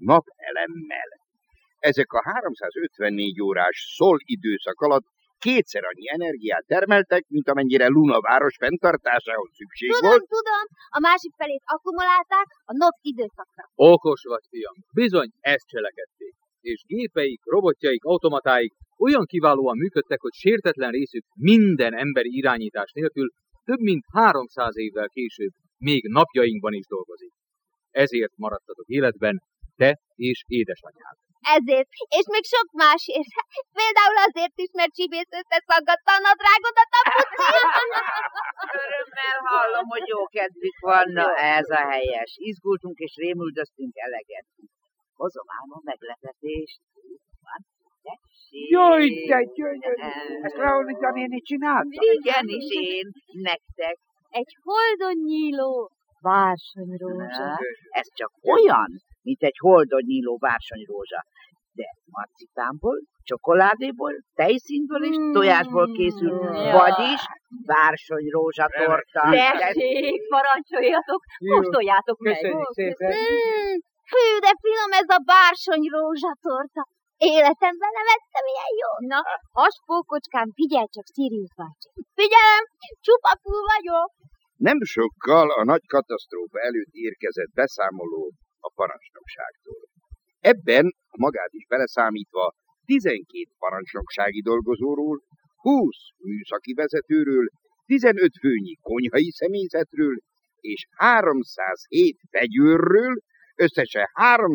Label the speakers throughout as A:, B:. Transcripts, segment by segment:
A: napelemmel. Ezek a 354 órás szol időszak alatt kétszer annyi energiát termeltek, mint amennyire Luna város fenntartásához szükség volt.
B: Tudom, a másik felét akkumulálták a nap időszakra.
C: Okos vagy, fiam. Bizony, ezt cselekedték. És gépeik, robotjaik, automatáik olyan kiválóan működtek, hogy sértetlen részük minden emberi irányítás nélkül több mint 300 évvel később még napjainkban is dolgozik. Ezért maradtatok életben, te és édesanyád.
B: Ezért, és még sok másért. Például azért is, mert Csibész összeszaggatta a nadrágodat a puci.
D: Örömmel hallom, hogy jó kedvük van, na ez a helyes. Izgultunk és rémüldöztünk eleget. Hozom ám a meglepetést. Van, tessék.
E: Jaj, te gyönyörű! Ezt Leonida néni csinálta?
D: Igenis én, nektek.
B: Egy holdon nyíló bársonyrózsa.
D: Ez csak olyan, mint egy holdon nyíló bársonyrózsa. De marcipánból, csokoládéból, tejszínből és tojásból készül, vagyis bársonyrózsatorta.
B: Tessék, parancsoljatok, kóstoljátok meg.
E: Köszönjük szépen.
B: Hű, de finom ez a bársonyrózsatorta. Életemben nem ettem ilyen jó. Na, haspókocskám, figyelj csak, Sirius bácsi. Figyelem, csupapul vagyok.
A: Nem sokkal a nagy katasztrófa előtt érkezett beszámoló a parancsnokságtól. Ebben, magát is beleszámítva, 12 parancsnoksági dolgozóról, 20 műszaki vezetőről, 15 főnyi konyhai személyzetről és 307 vegyőrről, összesen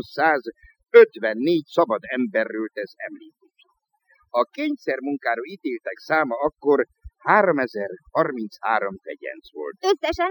A: 354 szabad emberről tesz említést. A kényszermunkára ítéltek száma akkor 3033 fegyenc volt.
B: Összesen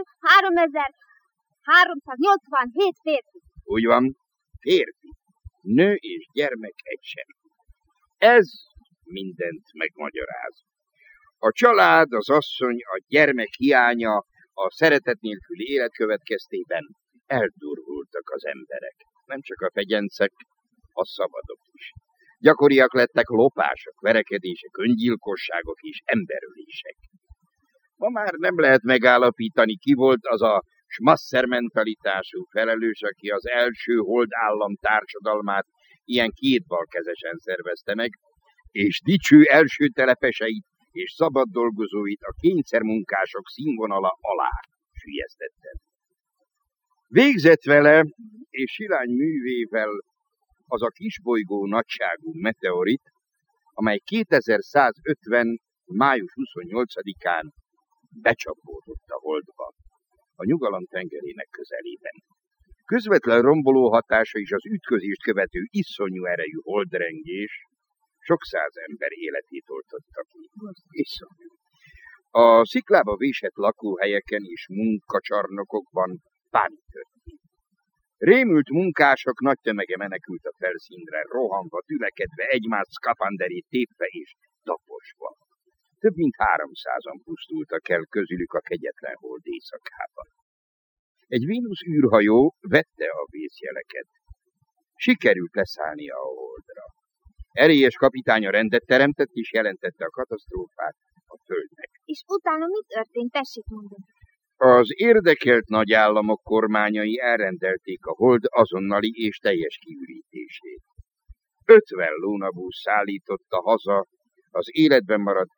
B: 3387 férfi.
A: Úgy van, férfi, nő és gyermek egy sem. Ez mindent megmagyaráz. A család, az asszony, a gyermek hiánya, a szeretet nélküli élet következtében eldurvultak az emberek. Nem csak a fegyencek, a szabadok is. Gyakoriak lettek lopások, verekedések, öngyilkosságok és emberölések. Ma már nem lehet megállapítani, ki volt az a smasszer mentalitású felelős, aki az első holdállam társadalmát ilyen kétbalkezesen szervezte meg, és dicső első telepeseit és szabad dolgozóit a kényszermunkások színvonala alá süllyesztette. Végzett vele és silány művével az a kisbolygó nagyságú meteorit, amely 2150. május 28-án becsapódott a holdba, a Nyugalom tengerének közelében. Közvetlen romboló hatása és az ütközést követő iszonyú erejű holdrengés sok száz ember életét oltotta ki. Iszonyú. A sziklába vésett lakóhelyeken és munkacsarnokokban pánik történt. Rémült munkások nagy tömege menekült a felszínre, rohanva, tülekedve, egymás szkafanderét tépve és taposva. Több mint 300-an pusztultak el közülük a kegyetlen hold éjszakában. Egy Vénusz űrhajó vette a vészjeleket. Sikerült leszállnia a holdra. Erélyes kapitánya rendet teremtett és jelentette a katasztrófát a Földnek.
B: És utána mi történt? Tessék mondani.
A: Az érdekelt nagyállamok kormányai elrendelték a hold azonnali és teljes kiürítését. 50 lónabusz szállította haza az életben maradt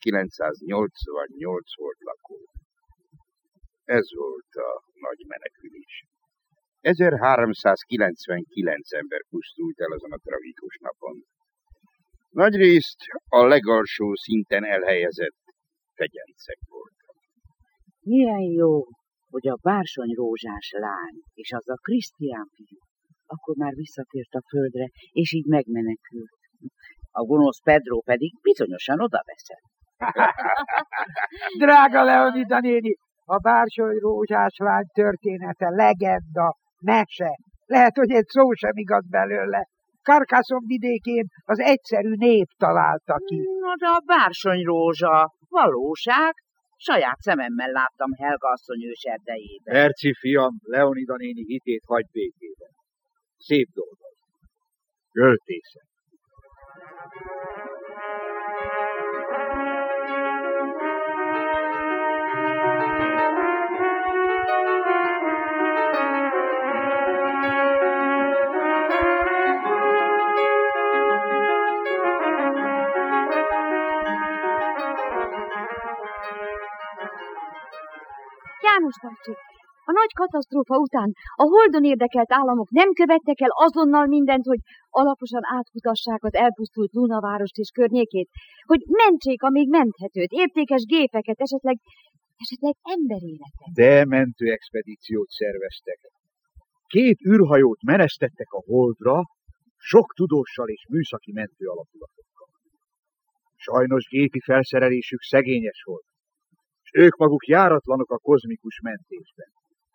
A: 1988 holdlakót. Ez volt a nagy menekülés. 1399 ember pusztult el azon a tragikus napon. Nagyrészt a legalsó szinten elhelyezett fegyencek voltak.
D: Milyen jó, hogy a bársonyrózsás lány és az a Krisztián fiú akkor már visszatért a földre, és így megmenekült. A gonosz Pedro pedig bizonyosan odaveszett.
E: Drága Leonida néni, a bársonyrózsás lány története, legenda, mese. Lehet, hogy egy szó sem igaz belőle. Carcassonne vidékén az egyszerű nép találta ki.
D: Na de a bársonyrózsa valóság. Saját szememmel láttam Helga asszony őserdejében.
C: Merci, fiam, Leonida néni hitét hagy békében. Szép dolgod. Költészet.
B: Szírius bácsi, a nagy katasztrófa után a Holdon érdekelt államok nem követtek el azonnal mindent, hogy alaposan átkutassák az elpusztult Lunavárost és környékét, hogy mentsék a még menthetőt, értékes gépeket, esetleg emberéletet.
F: De mentőexpedíciót szerveztek. 2 űrhajót menesztettek a Holdra, sok tudóssal és műszaki mentő alapulatokkal. Sajnos gépi felszerelésük szegényes volt, és ők maguk járatlanok a kozmikus mentésben.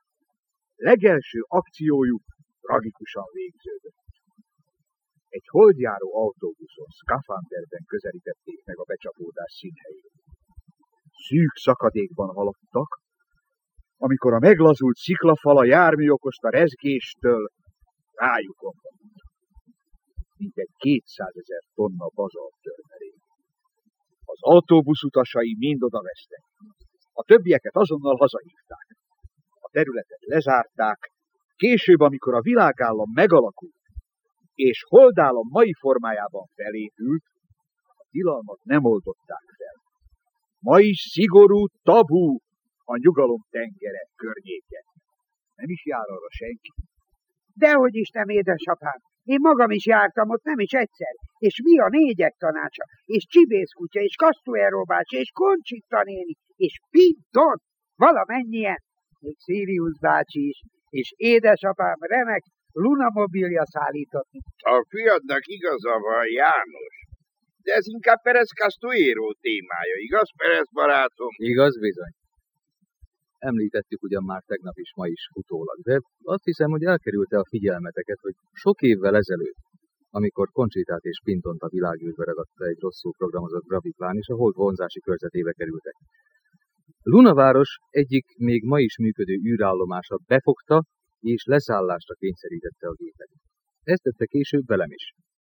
F: Legelső akciójuk tragikusan végződött. Egy holdjáró autóbuszon szkafanderben közelítették meg a becsapódás színhelyét. Szűk szakadékban haladtak, amikor a meglazult sziklafal a jármű okozta rezgéstől rájuk omlott. Mintegy 200 000 tonna bazalt törmelék. Az autóbusz utasai mind odavesztek. A többieket azonnal hazahívták. A területet lezárták, később, amikor a világállam megalakult, és holdállam mai formájában felépült, a tilalmat nem oldották fel. Ma is szigorú tabú a nyugalom tengere környéke. Nem is jár arra senki.
E: Dehogy is nem, édesapám. Én magam is jártam ott, nem is egyszer. És mi a négyek tanácsa, és Csibész kutya, és Castuero bácsi, és Conchita néni, és Pinton, valamennyien, még Sirius bácsi is, és édesapám remek lunamobilja szállított.
A: A fiadnak igaza van, János. De ez inkább Perez Castuero témája, igaz, Perez barátom?
C: Igaz bizony. Említettük ugyan már tegnap is, ma is utólag, de azt hiszem, hogy elkerülte a figyelmeteket, hogy sok évvel ezelőtt, amikor Conchitát és Pintont a világűrbe ragadta egy rosszul programozott graviplán, és a Hold vonzási körzetébe kerültek. Lunaváros egyik még ma is működő űrállomása befogta és leszállásra kényszerítette a gépet. Ezt tette később velem is.